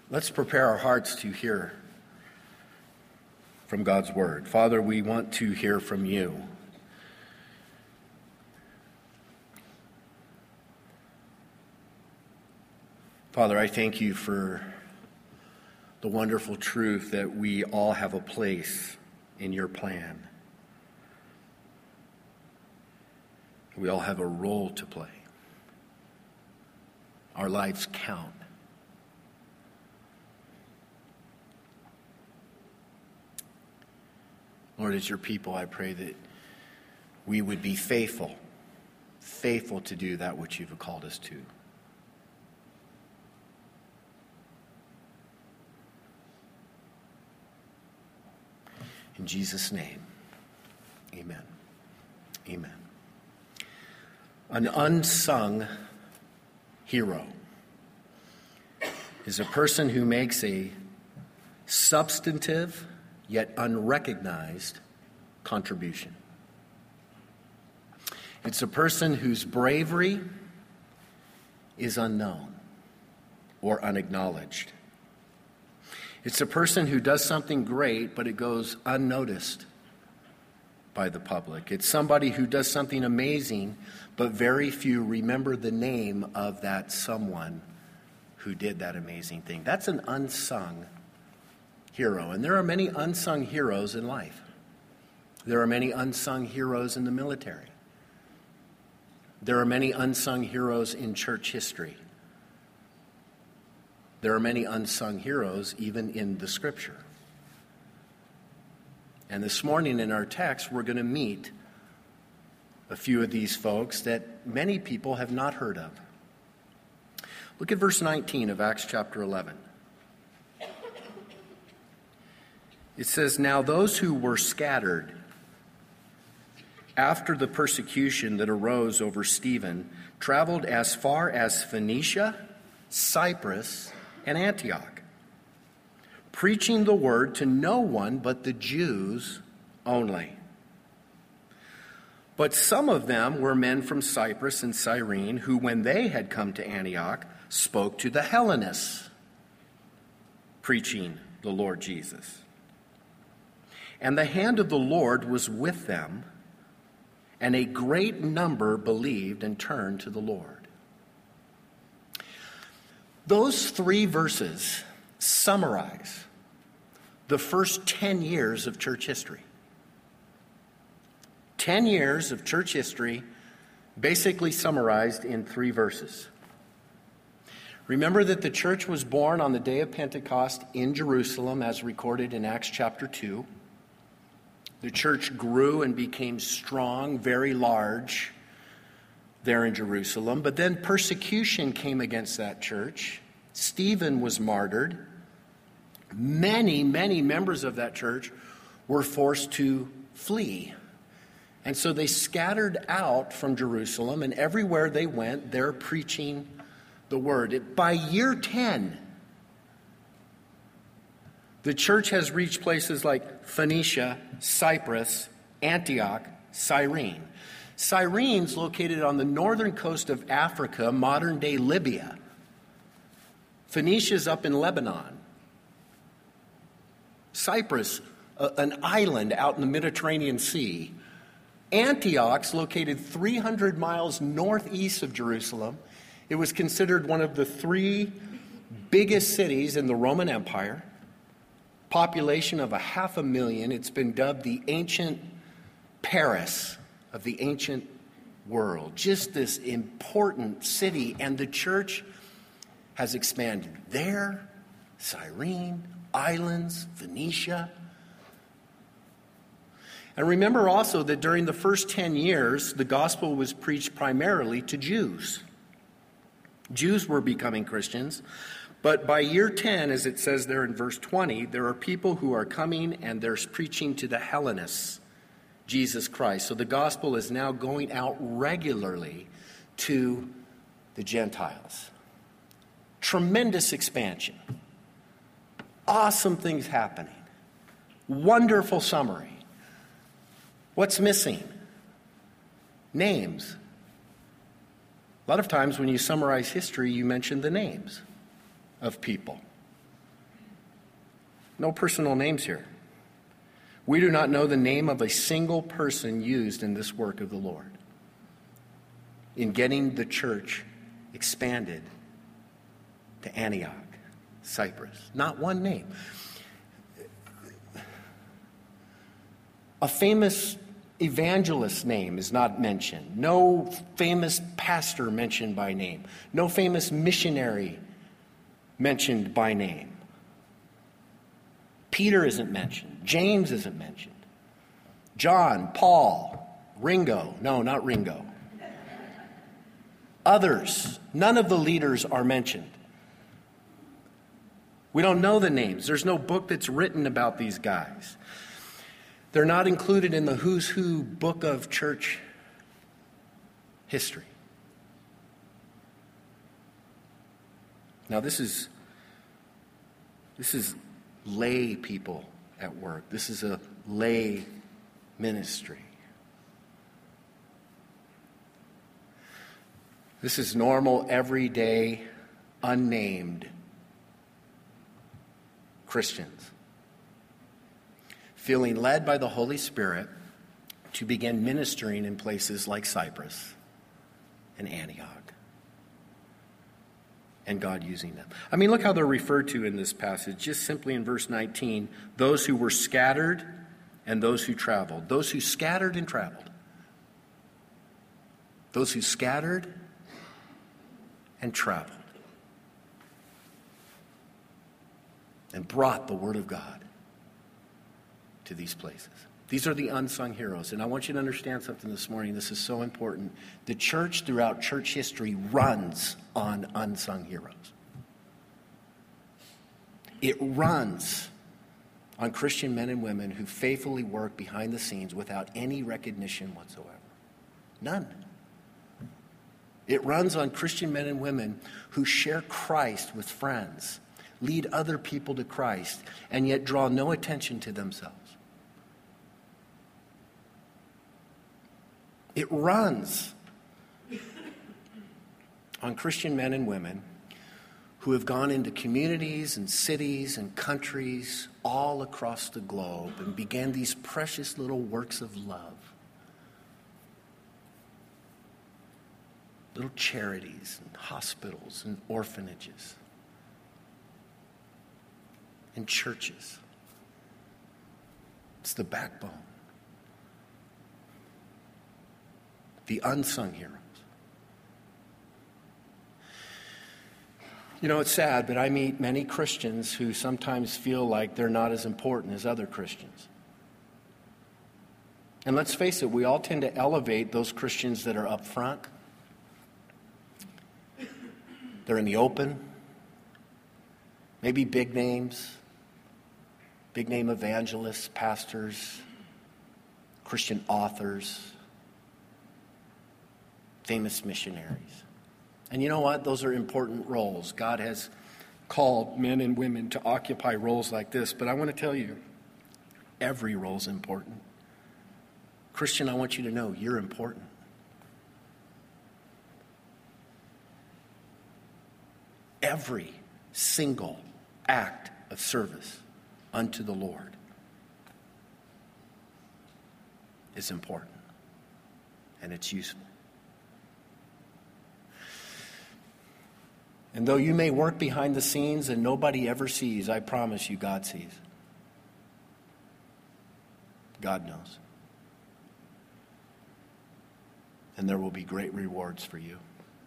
Let's prepare our hearts to hear from God's word. Father, we want to hear from you. Father, I thank you for the wonderful truth that we all have a place in your plan. We all have a role to play. Our lives count. Lord, as your people, I pray that we would be faithful to do that which you've called us to. In Jesus' name, amen. Amen. An unsung hero is a person who makes a substantive yet unrecognized contribution. It's a person whose bravery is unknown or unacknowledged. It's a person who does something great, but it goes unnoticed by the public. It's somebody who does something amazing, but very few remember the name of that someone who did that amazing thing. That's an unsung hero. And there are many unsung heroes in life. There are many unsung heroes in the military. There are many unsung heroes in church history. There are many unsung heroes even in the Scripture. And this morning in our text, we're going to meet a few of these folks that many people have not heard of. Look at verse 19 of Acts chapter 11. It says, "Now those who were scattered after the persecution that arose over Stephen traveled as far as Phoenicia, Cyprus, and Antioch, preaching the word to no one but the Jews only. But some of them were men from Cyprus and Cyrene, who, when they had come to Antioch, spoke to the Hellenists, preaching the Lord Jesus. And the hand of the Lord was with them, and a great number believed and turned to the Lord." Those 3 verses summarize the first 10 years of church history. 10 years of church history basically summarized in 3 verses. Remember that the church was born on the day of Pentecost in Jerusalem, as recorded in Acts chapter 2. The church grew and became strong, very large, there in Jerusalem. But then persecution came against that church. Stephen was martyred. Many members of that church were forced to flee. And so they scattered out from Jerusalem, and everywhere they went, they're preaching the word. By year 10, the church has reached places like Phoenicia, Cyprus, Antioch, Cyrene. Cyrene's located on the northern coast of Africa, modern-day Libya. Phoenicia's up in Lebanon. Cyprus, an island out in the Mediterranean Sea. Antioch's located 300 miles northeast of Jerusalem. It was considered one of the 3 biggest cities in the Roman Empire. Population of 500,000. It's been dubbed the ancient Paris of the ancient world. Just this important city. And the church has expanded there, Cyrene, islands, Phoenicia. And remember also that during the first 10 years, the gospel was preached primarily to Jews. Jews were becoming Christians. But by year 10, as it says there in verse 20, there are people who are coming and they're preaching to the Hellenists, Jesus Christ. So the gospel is now going out regularly to the Gentiles. Tremendous expansion. Awesome things happening. Wonderful summary. What's missing? Names. A lot of times when you summarize history, you mention the names of people. No personal names here. We do not know the name of a single person used in this work of the Lord, in getting the church expanded to Antioch, Cyprus. Not one name. A famous evangelist's name is not mentioned. No famous pastor mentioned by name. No famous missionary mentioned by name. Peter isn't mentioned. James isn't mentioned. John, Paul, Ringo. No, not Ringo. Others. None of the leaders are mentioned. We don't know the names. There's no book that's written about these guys. They're not included in the who's who book of church history. Now this is lay people at work. This is a lay ministry. This is normal, everyday, unnamed Christians feeling led by the Holy Spirit to begin ministering in places like Cyprus and Antioch. And God using them. I mean, look how they're referred to in this passage, just simply in verse 19. Those who were scattered and those who traveled. Those who scattered and traveled. Those who scattered and traveled. And brought the Word of God to these places. These are the unsung heroes. And I want you to understand something this morning. This is so important. The church throughout church history runs on unsung heroes. It runs on Christian men and women who faithfully work behind the scenes without any recognition whatsoever. None. It runs on Christian men and women who share Christ with friends, lead other people to Christ, and yet draw no attention to themselves. It runs on Christian men and women who have gone into communities and cities and countries all across the globe and began these precious little works of love. Little charities and hospitals and orphanages and churches. It's the backbone. The unsung heroes. You know, it's sad, but I meet many Christians who sometimes feel like they're not as important as other Christians. And let's face it, we all tend to elevate those Christians that are up front. They're in the open. Maybe big names, big name evangelists, pastors, Christian authors, famous missionaries. And you know what? Those are important roles. God has called men and women to occupy roles like this. But I want to tell you, every role is important. Christian, I want you to know you're important. Every single act of service unto the Lord is important. And it's useful. And though you may work behind the scenes and nobody ever sees, I promise you God sees. God knows. And there will be great rewards for you.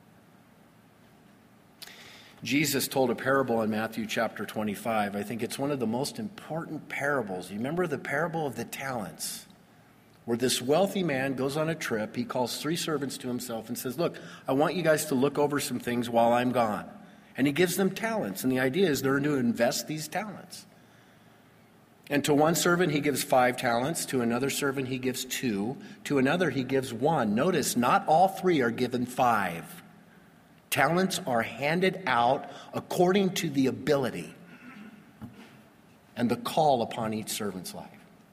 Jesus told a parable in Matthew chapter 25. I think it's one of the most important parables. You remember the parable of the talents, where this wealthy man goes on a trip. He calls 3 servants to himself and says, look, I want you guys to look over some things while I'm gone. And he gives them talents. And the idea is they're to invest these talents. And to one servant he gives 5 talents. To another servant he gives 2. To another he gives 1. Notice, not all 3 are given 5. Talents are handed out according to the ability and the call upon each servant's life.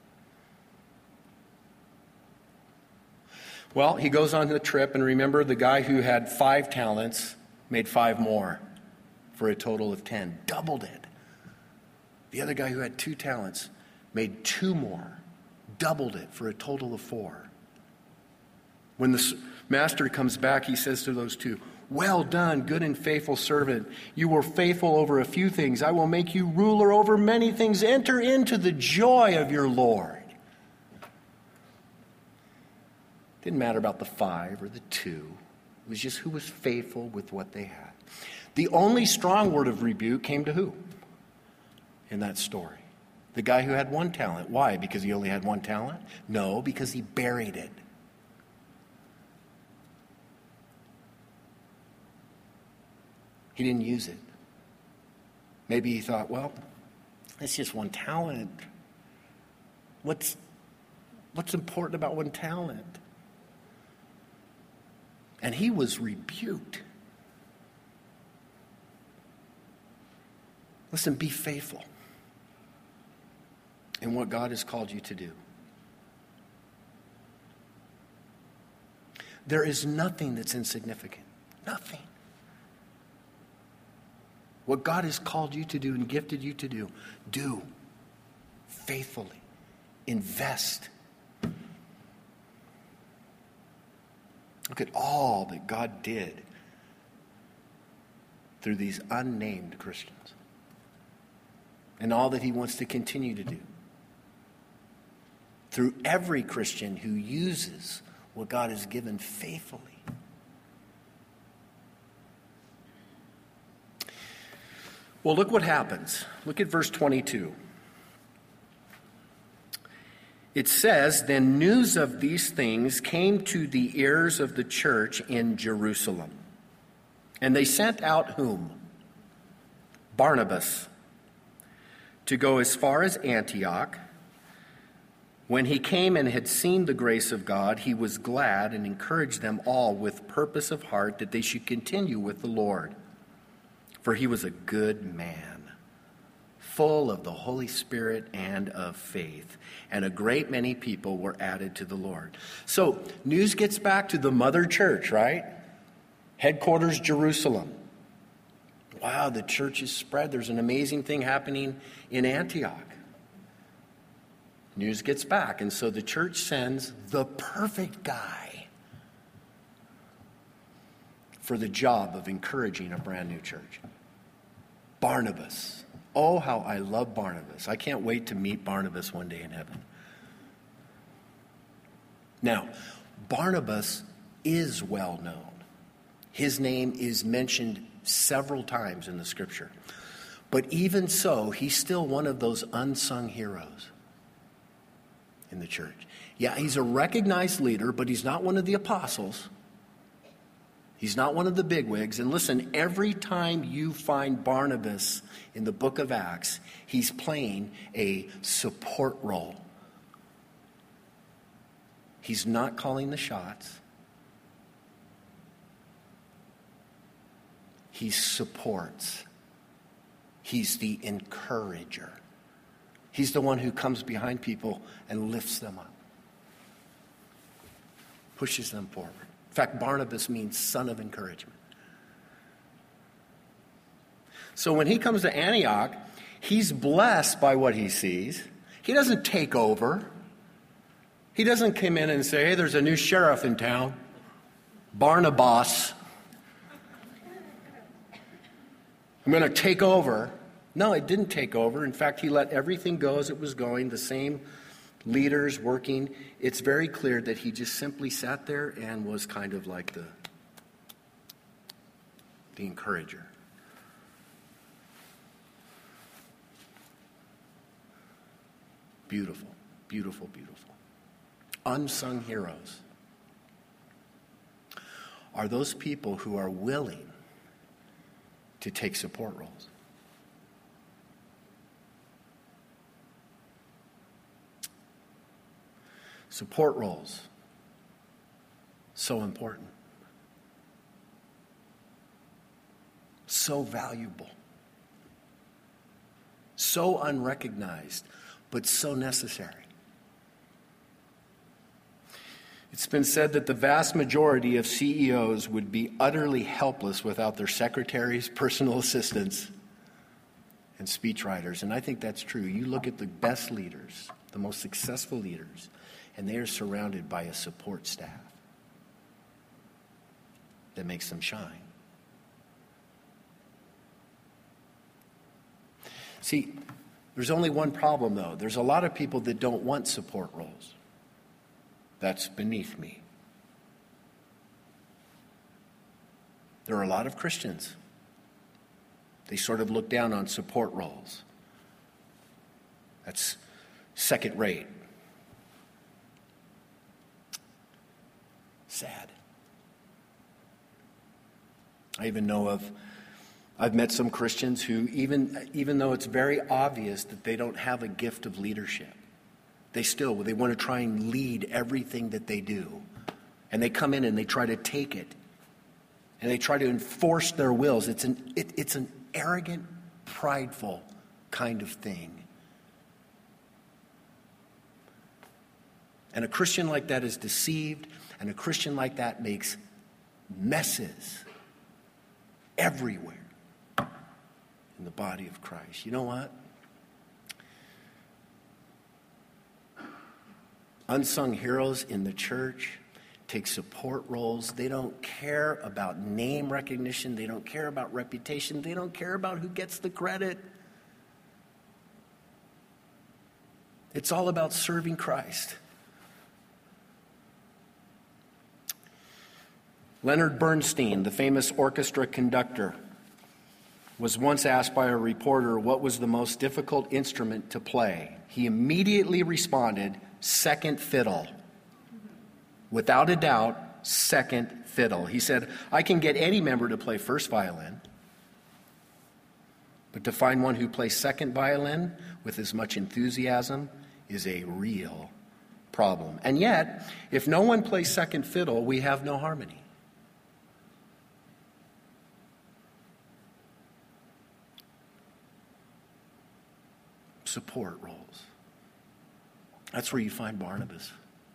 Well, he goes on the trip, and remember, the guy who had 5 talents made 5 more for a total of 10. Doubled it. The other guy who had 2 talents made 2 more, doubled it for a total of 4. When the master comes back, he says to those 2, "Well done, good and faithful servant. You were faithful over a few things. I will make you ruler over many things. Enter into the joy of your Lord." Didn't matter about the 5 or the 2. It was just who was faithful with what they had. The only strong word of rebuke came to who in that story? The guy who had 1 talent. Why? Because he only had 1 talent? No, because he buried it. He didn't use it. Maybe he thought, well, it's just 1 talent. What's important about 1 talent? And he was rebuked. Listen, be faithful in what God has called you to do. There is nothing that's insignificant. Nothing. What God has called you to do and gifted you to do faithfully. Invest. Look at all that God did through these unnamed Christians. And all that he wants to continue to do. Through every Christian who uses what God has given faithfully. Well, look what happens. Look at verse 22. It says, "Then news of these things came to the ears of the church in Jerusalem. And they sent out whom? Barnabas, to go as far as Antioch. When he came and had seen the grace of God, he was glad and encouraged them all with purpose of heart that they should continue with the Lord. For he was a good man, full of the Holy Spirit and of faith. And a great many people were added to the Lord." So, news gets back to the mother church, right? Headquarters, Jerusalem. Wow, the church is spread. There's an amazing thing happening in Antioch. News gets back, and so the church sends the perfect guy for the job of encouraging a brand new church. Barnabas. Oh, how I love Barnabas. I can't wait to meet Barnabas one day in heaven. Now, Barnabas is well known. His name is mentioned several times in the scripture. But even so, he's still one of those unsung heroes in the church. Yeah, he's a recognized leader, but he's not one of the apostles. He's not one of the bigwigs. And listen, every time you find Barnabas in the book of Acts, he's playing a support role. He's not calling the shots. He supports. He's the encourager. He's the one who comes behind people and lifts them up, pushes them forward. In fact, Barnabas means son of encouragement. So when he comes to Antioch, he's blessed by what he sees. He doesn't take over. He doesn't come in and say, "Hey, there's a new sheriff in town, Barnabas. I'm going to take over." No, it didn't take over. In fact, he let everything go as it was going, the same leaders working. It's very clear that he just simply sat there and was kind of like the encourager. Beautiful, beautiful, beautiful. Unsung heroes are those people who are willing to take support roles. Support roles, so important, so valuable, so unrecognized, but so necessary. It's been said that the vast majority of CEOs would be utterly helpless without their secretaries, personal assistants, and speechwriters. And I think that's true. You look at the best leaders, the most successful leaders, and they are surrounded by a support staff that makes them shine. See, there's only one problem, though. There's a lot of people that don't want support roles. That's beneath me. There are a lot of Christians. They sort of look down on support roles. That's second rate. Sad. I even know I've met some Christians who, even though it's very obvious that they don't have a gift of leadership, they want to try and lead everything that they do. And they come in and they try to take it. And they try to enforce their wills. It's an arrogant, prideful kind of thing. And a Christian like that is deceived, and a Christian like that makes messes everywhere in the body of Christ. You know what? Unsung heroes in the church take support roles. They don't care about name recognition. They don't care about reputation. They don't care about who gets the credit. It's all about serving Christ. Leonard Bernstein, the famous orchestra conductor, was once asked by a reporter what was the most difficult instrument to play. He immediately responded, second fiddle. Without a doubt, second fiddle. He said, I can get any member to play first violin, but to find one who plays second violin with as much enthusiasm is a real problem. And yet, if no one plays second fiddle, we have no harmony. Support roles. That's where you find Barnabas.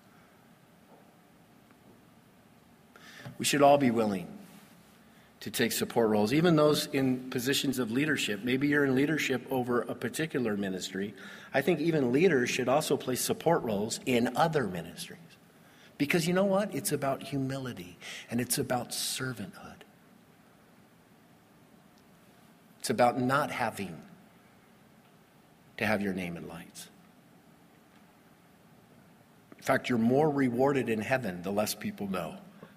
We should all be willing to take support roles, even those in positions of leadership. Maybe you're in leadership over a particular ministry. I think even leaders should also play support roles in other ministries. Because you know what? It's about humility, and it's about servanthood. It's about not having to have your name in lights. In fact, you're more rewarded in heaven the less people know.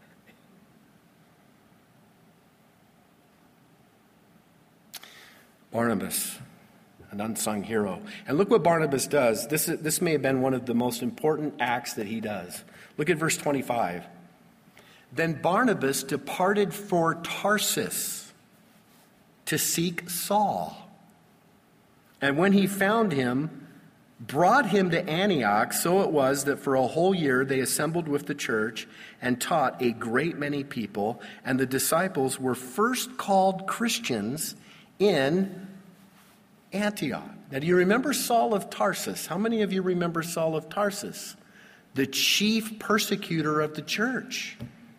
Barnabas, an unsung hero. And look what Barnabas does. This may have been one of the most important acts that he does. Look at verse 25. Then Barnabas departed for Tarsus to seek Saul. And when he found him, brought him to Antioch. So it was that for a whole year they assembled with the church and taught a great many people. And the disciples were first called Christians in Antioch. Now, do you remember Saul of Tarsus? How many of you remember Saul of Tarsus? The chief persecutor of the church.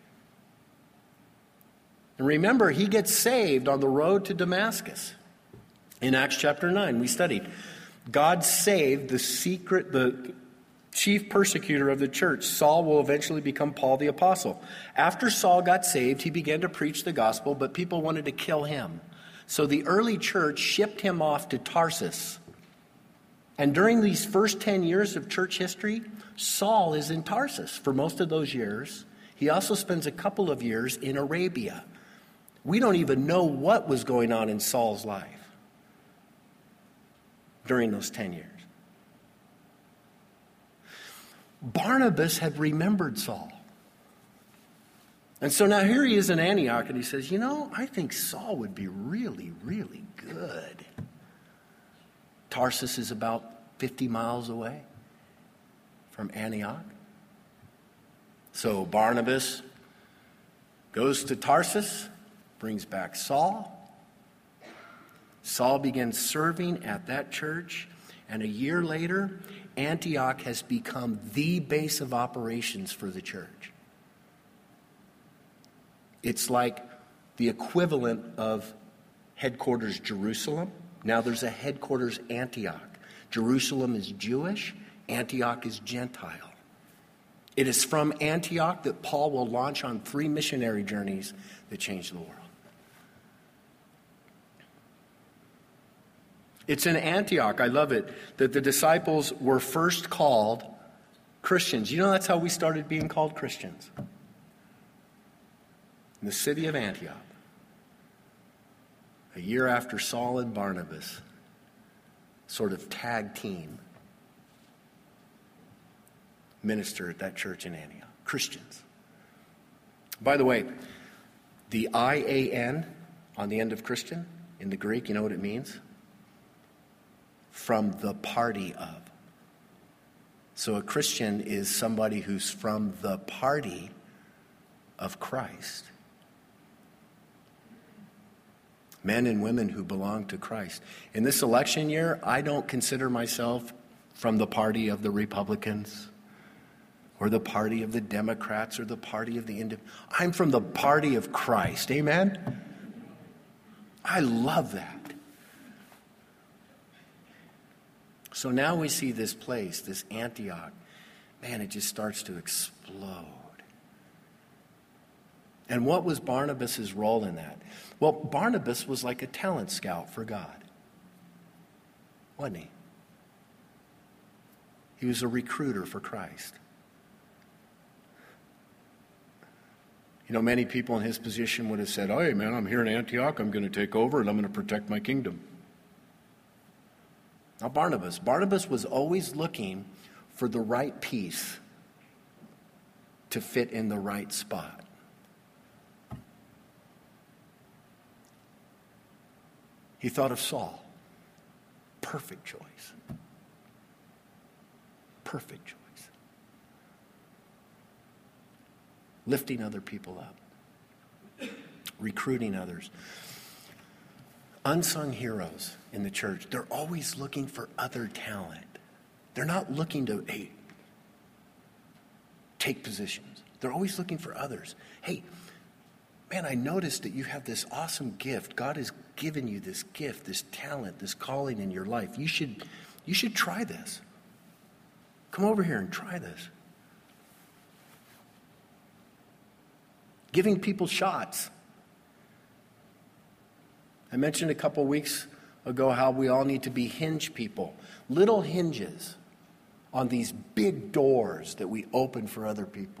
And remember, he gets saved on the road to Damascus. In Acts chapter 9, we studied. God saved the chief persecutor of the church. Saul will eventually become Paul the Apostle. After Saul got saved, he began to preach the gospel, but people wanted to kill him. So the early church shipped him off to Tarsus. And during these first 10 years of church history, Saul is in Tarsus for most of those years. He also spends a couple of years in Arabia. We don't even know what was going on in Saul's life during those 10 years. Barnabas had remembered Saul. And so now here he is in Antioch, and he says, I think Saul would be really, really good. Tarsus is about 50 miles away from Antioch. So Barnabas goes to Tarsus, brings back Saul. Saul begins serving at that church, and a year later, Antioch has become the base of operations for the church. It's like the equivalent of headquarters Jerusalem. Now there's a headquarters, Antioch. Jerusalem is Jewish, Antioch is Gentile. It is from Antioch that Paul will launch on 3 missionary journeys that change the world. It's in Antioch, I love it, that the disciples were first called Christians. You know, that's how we started being called Christians. In the city of Antioch. A year after Saul and Barnabas sort of tag team minister at that church in Antioch. Christians. By the way, the I-A-N on the end of Christian in the Greek, you know what it means? From the party of. So a Christian is somebody who's from the party of Christ. Men and women who belong to Christ. In this election year, I don't consider myself from the party of the Republicans or the party of the Democrats or the party of the Independents. I'm from the party of Christ. Amen? I love that. So now we see this place, this Antioch. Man, it just starts to explode. And what was Barnabas' role in that? Well, Barnabas was like a talent scout for God. Wasn't he? He was a recruiter for Christ. You know, many people in his position would have said, "Hey, man, I'm here in Antioch. I'm going to take over and I'm going to protect my kingdom." Now, Barnabas was always looking for the right piece to fit in the right spot. He thought of Saul. Perfect choice. Perfect choice. Lifting other people up. Recruiting others. Unsung heroes in the church, they're always looking for other talent. They're not looking to, take positions. They're always looking for others. Hey, man, I noticed that you have this awesome gift. God has given you this gift, this talent, this calling in your life. You should try this. Come over here and try this. Giving people shots. I mentioned a couple weeks ago how we all need to be hinge people. Little hinges on these big doors that we open for other people.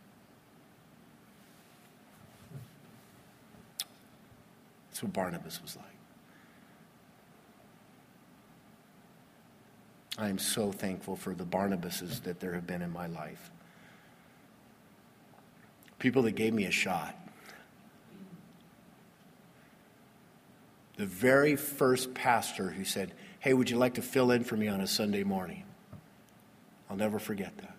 That's what Barnabas was like. I am so thankful for the Barnabases that there have been in my life. People that gave me a shot. The very first pastor who said, "Hey, would you like to fill in for me on a Sunday morning?" I'll never forget that.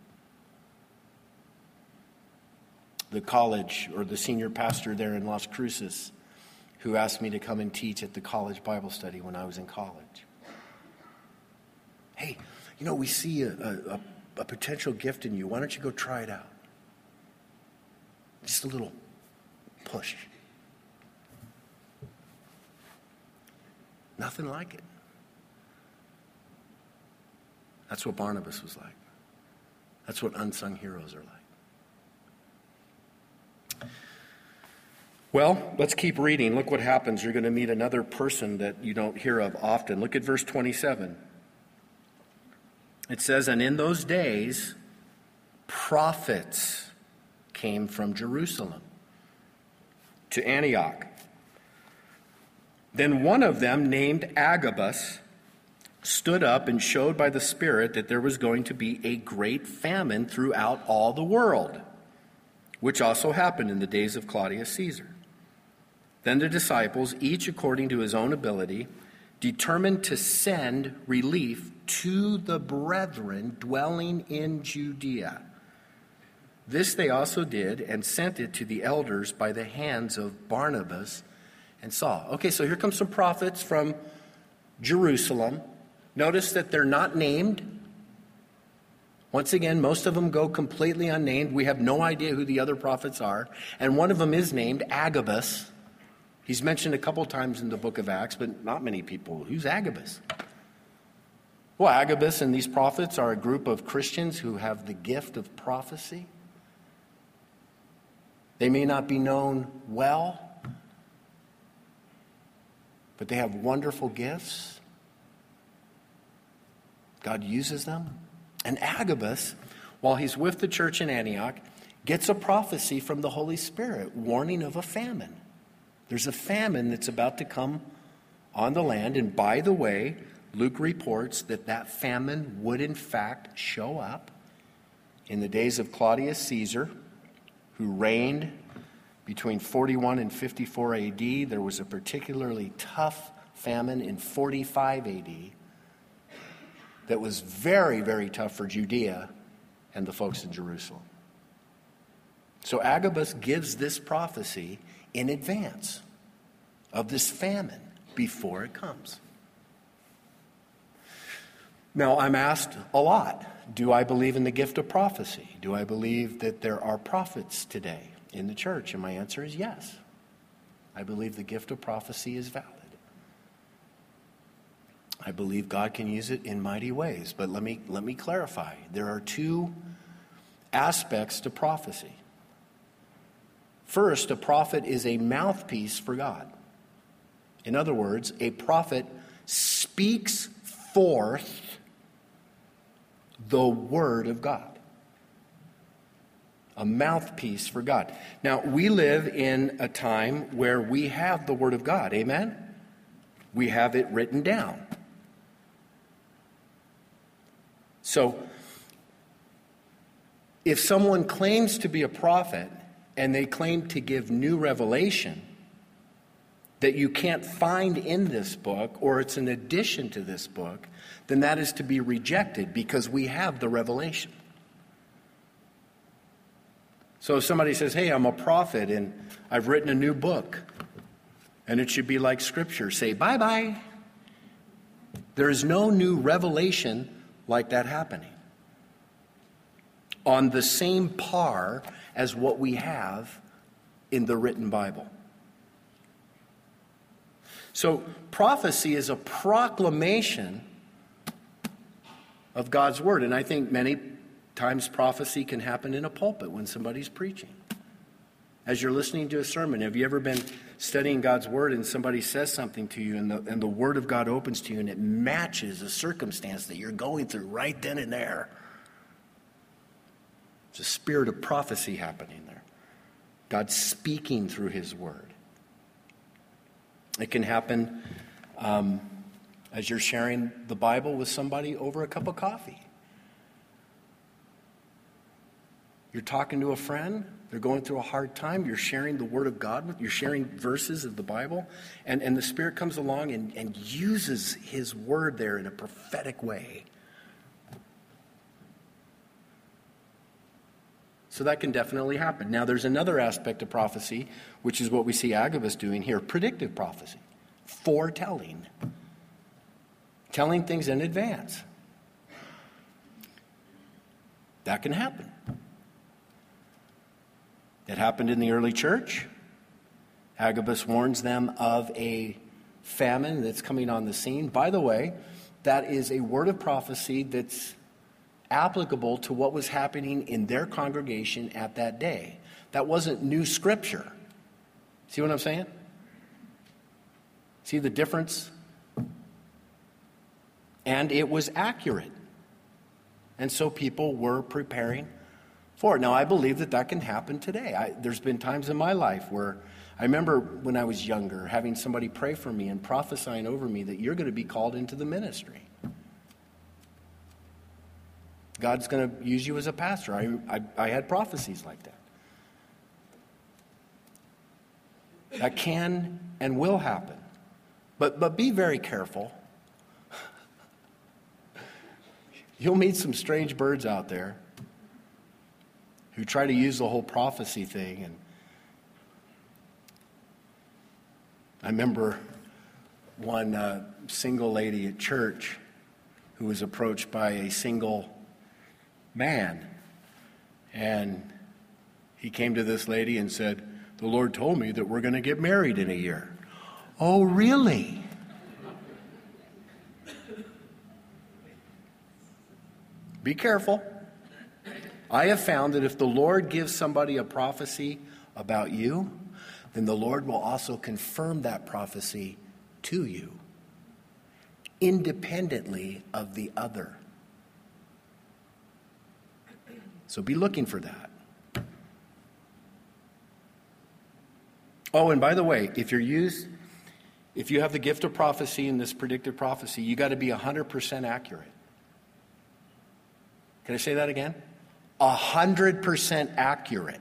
The college or the senior pastor there in Las Cruces who asked me to come and teach at the college Bible study when I was in college. Hey, we see a potential gift in you. Why don't you go try it out? Just a little push. Nothing like it. That's what Barnabas was like. That's what unsung heroes are like. Well, let's keep reading. Look what happens. You're going to meet another person that you don't hear of often. Look at verse 27. It says, "And in those days, prophets came from Jerusalem to Antioch. Then one of them, named Agabus, stood up and showed by the Spirit that there was going to be a great famine throughout all the world, which also happened in the days of Claudius Caesar. Then the disciples, each according to his own ability, determined to send relief to the brethren dwelling in Judea. This they also did and sent it to the elders by the hands of Barnabas and Saul." Okay, so here comes some prophets from Jerusalem. Notice that they're not named. Once again, most of them go completely unnamed. We have no idea who the other prophets are. And one of them is named Agabus. He's mentioned a couple times in the book of Acts, but not many people. Who's Agabus? Well, Agabus and these prophets are a group of Christians who have the gift of prophecy. They may not be known well, but they have wonderful gifts. God uses them. And Agabus, while he's with the church in Antioch, gets a prophecy from the Holy Spirit, warning of a famine. There's a famine that's about to come on the land. And by the way, Luke reports that that famine would in fact show up in the days of Claudius Caesar, who reigned between 41 and 54 AD. There was a particularly tough famine in 45 AD that was very, very tough for Judea and the folks in Jerusalem. So Agabus gives this prophecy in advance of this famine before it comes. Now, I'm asked a lot, do I believe in the gift of prophecy? Do I believe that there are prophets today in the church? And my answer is yes. I believe the gift of prophecy is valid. I believe God can use it in mighty ways. But let me clarify. There are two aspects to prophecy. First, a prophet is a mouthpiece for God. In other words, a prophet speaks forth the word of God. A mouthpiece for God. Now, we live in a time where we have the word of God. Amen? We have it written down. So, if someone claims to be a prophet and they claim to give new revelation that you can't find in this book, or it's an addition to this book, then that is to be rejected because we have the revelation. So if somebody says, hey, I'm a prophet and I've written a new book and it should be like Scripture, say bye-bye. There is no new revelation like that happening on the same par as what we have in the written Bible. So prophecy is a proclamation of God's word. And I think many times prophecy can happen in a pulpit when somebody's preaching. As you're listening to a sermon, have you ever been studying God's word and somebody says something to you and the word of God opens to you and it matches a circumstance that you're going through right then and there? It's a spirit of prophecy happening there. God speaking through his word. It can happen as you're sharing the Bible with somebody over a cup of coffee. You're talking to a friend, they're going through a hard time, you're sharing the Word of God, you're sharing verses of the Bible, and the Spirit comes along and uses his word there in a prophetic way. So that can definitely happen. Now, there's another aspect of prophecy, which is what we see Agabus doing here, predictive prophecy, foretelling, telling things in advance. That can happen. It happened in the early church. Agabus warns them of a famine that's coming on the scene. By the way, that is a word of prophecy that's applicable to what was happening in their congregation at that day. That wasn't new scripture. See what I'm saying? See the difference? And it was accurate. And so people were preparing for it. Now, I believe that can happen today. There's been times in my life where I remember when I was younger having somebody pray for me and prophesying over me that you're going to be called into the ministry. God's going to use you as a pastor. I had prophecies like that. That can and will happen. But be very careful. You'll meet some strange birds out there who try to use the whole prophecy thing. And I remember one single lady at church who was approached by a single man. And he came to this lady and said, "The Lord told me that we're going to get married in a year." Oh, really? Be careful. I have found that if the Lord gives somebody a prophecy about you, then the Lord will also confirm that prophecy to you, independently of the other. So be looking for that. Oh, and by the way, if you have the gift of prophecy in this predictive prophecy, you got to be 100% accurate. Can I say that again? 100% accurate.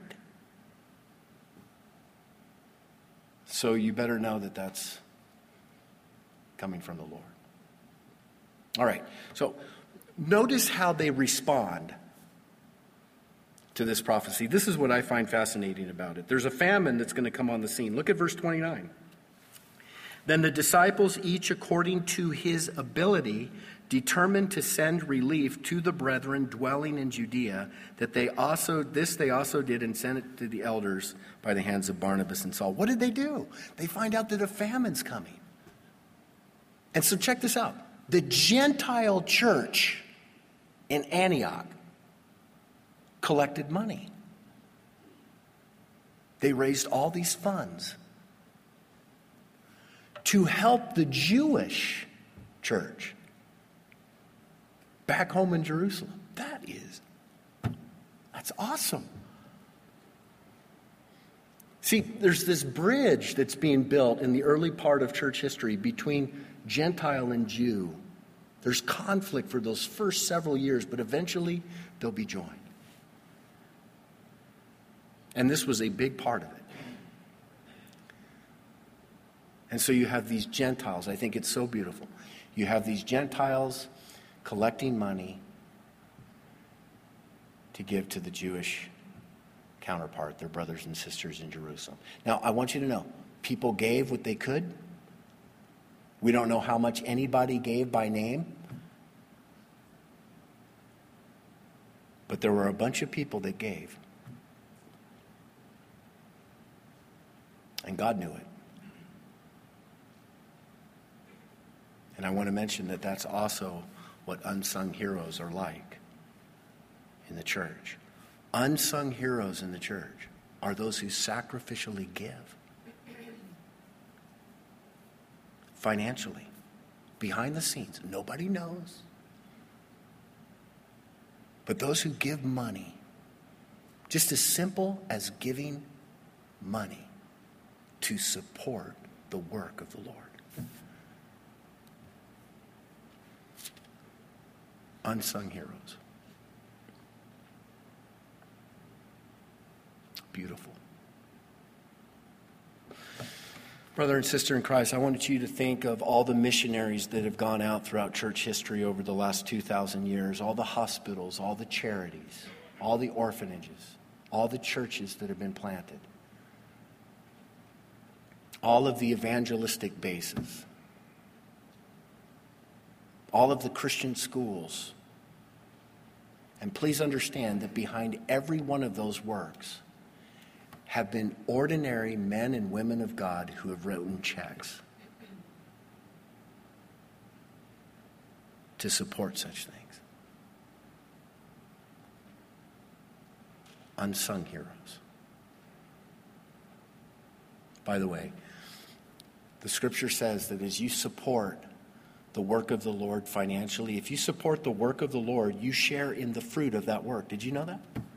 So you better know that that's coming from the Lord. All right. So notice how they respond to this prophecy. This is what I find fascinating about it. There's a famine that's going to come on the scene. Look at verse 29. Then the disciples, each according to his ability, determined to send relief to the brethren dwelling in Judea, that they also did and sent it to the elders by the hands of Barnabas and Saul. What did they do? They find out that a famine's coming. And so check this out. The Gentile church in Antioch collected money. They raised all these funds to help the Jewish church back home in Jerusalem. That's awesome. See, there's this bridge that's being built in the early part of church history between Gentile and Jew. There's conflict for those first several years, but eventually they'll be joined. And this was a big part of it. And so you have these Gentiles. I think it's so beautiful. You have these Gentiles collecting money to give to the Jewish counterpart, their brothers and sisters in Jerusalem. Now, I want you to know, people gave what they could. We don't know how much anybody gave by name. But there were a bunch of people that gave. And God knew it. And I want to mention that that's also what unsung heroes are like in the church. Unsung heroes in the church are those who sacrificially give. Financially. Behind the scenes. Nobody knows. But those who give money, just as simple as giving money to support the work of the Lord. Unsung heroes. Beautiful. Brother and sister in Christ, I wanted you to think of all the missionaries that have gone out throughout church history over the last 2,000 years, all the hospitals, all the charities, all the orphanages, all the churches that have been planted, all of the evangelistic bases, all of the Christian schools. And please understand that behind every one of those works have been ordinary men and women of God who have written checks to support such things. Unsung heroes. By the way, the scripture says that as you support the work of the Lord financially, if you support the work of the Lord, you share in the fruit of that work. Did you know that?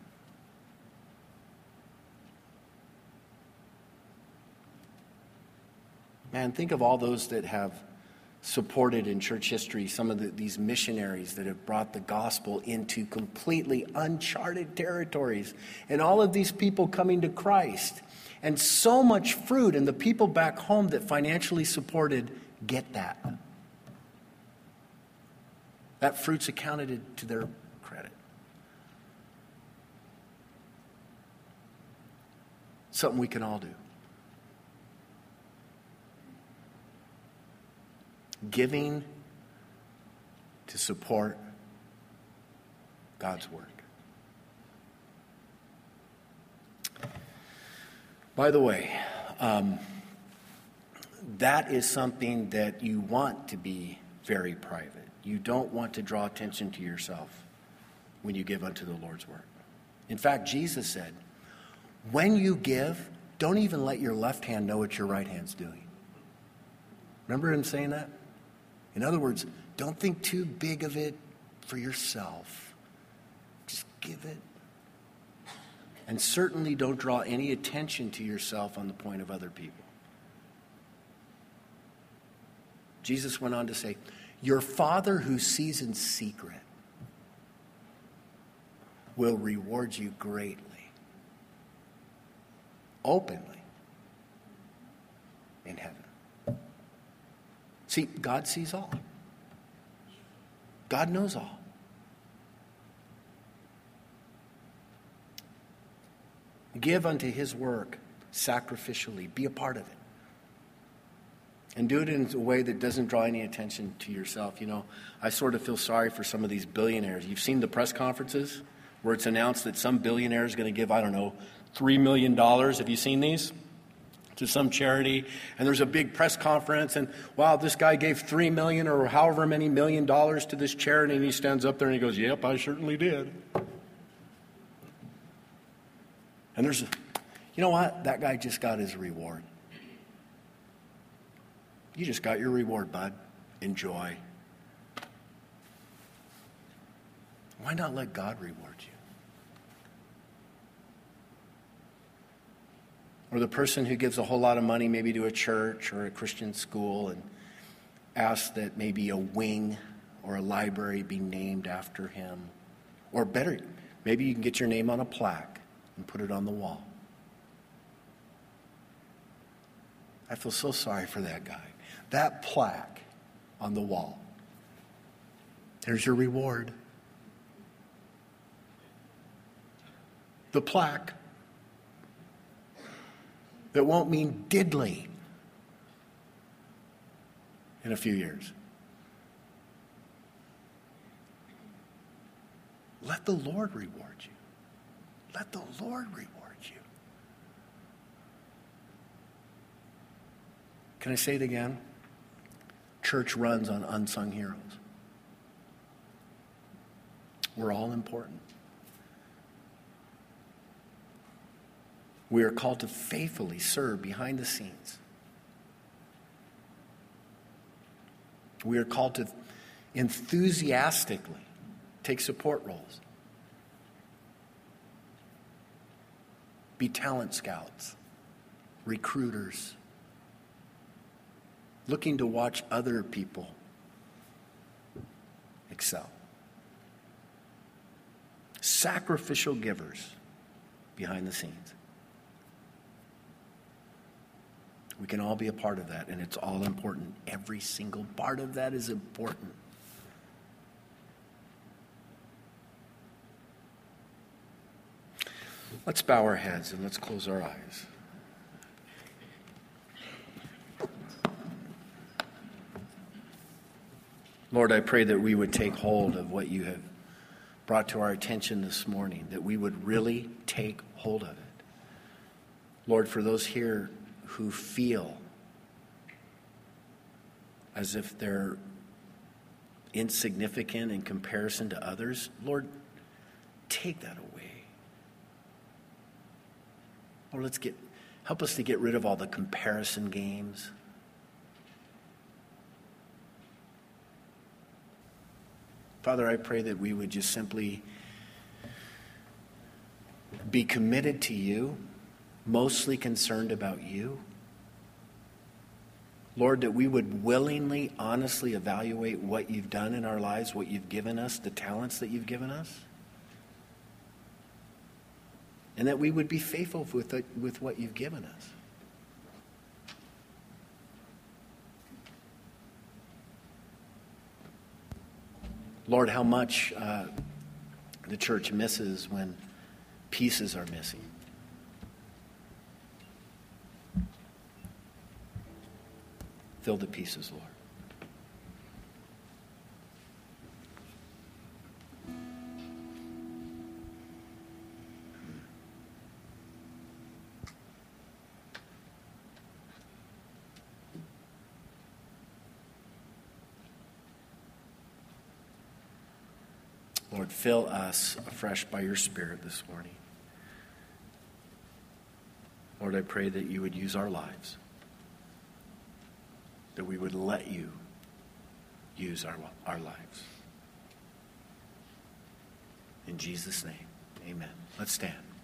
Man, think of all those that have supported in church history some of these missionaries that have brought the gospel into completely uncharted territories, and all of these people coming to Christ, and so much fruit, and the people back home that financially supported get that. That fruit's accounted to their credit. Something we can all do. Giving to support God's work. By the way, that is something that you want to be very private. You don't want to draw attention to yourself when you give unto the Lord's work. In fact, Jesus said, when you give, don't even let your left hand know what your right hand's doing. Remember him saying that? In other words, don't think too big of it for yourself. Just give it. And certainly don't draw any attention to yourself on the point of other people. Jesus went on to say, your Father who sees in secret will reward you greatly, openly, in heaven. See, God sees all. God knows all. Give unto his work sacrificially. Be a part of it. And do it in a way that doesn't draw any attention to yourself. You know, I sort of feel sorry for some of these billionaires. You've seen the press conferences where it's announced that some billionaire is going to give, $3 million. Have you seen these? To some charity. And there's a big press conference. And, wow, this guy gave $3 million or however many $1 million to this charity. And he stands up there and he goes, yep, I certainly did. And you know what? That guy just got his reward. You just got your reward, bud. Enjoy. Why not let God reward you? Or the person who gives a whole lot of money maybe to a church or a Christian school and asks that maybe a wing or a library be named after him. Or better, maybe you can get your name on a plaque and put it on the wall. I feel so sorry for that guy. That plaque on the wall. There's your reward. The plaque that won't mean diddly in a few years. Let the Lord reward you. Let the Lord reward you. Can I say it again? Church runs on unsung heroes. We're all important. We are called to faithfully serve behind the scenes. We are called to enthusiastically take support roles. Be talent scouts, recruiters, looking to watch other people excel. Sacrificial givers behind the scenes. We can all be a part of that, and it's all important. Every single part of that is important. Let's bow our heads and let's close our eyes. Lord, I pray that we would take hold of what you have brought to our attention this morning, that we would really take hold of it. Lord, for those here who feel as if they're insignificant in comparison to others, Lord, take that away. Lord, help us to get rid of all the comparison games. Father, I pray that we would just simply be committed to you, mostly concerned about you. Lord, that we would willingly, honestly evaluate what you've done in our lives, what you've given us, the talents that you've given us. And that we would be faithful with what you've given us. Lord, how much the church misses when pieces are missing. Fill the pieces, Lord. Lord, fill us afresh by your Spirit this morning. Lord, I pray that you would use our lives, that we would let you use our lives. In Jesus' name, amen. Let's stand.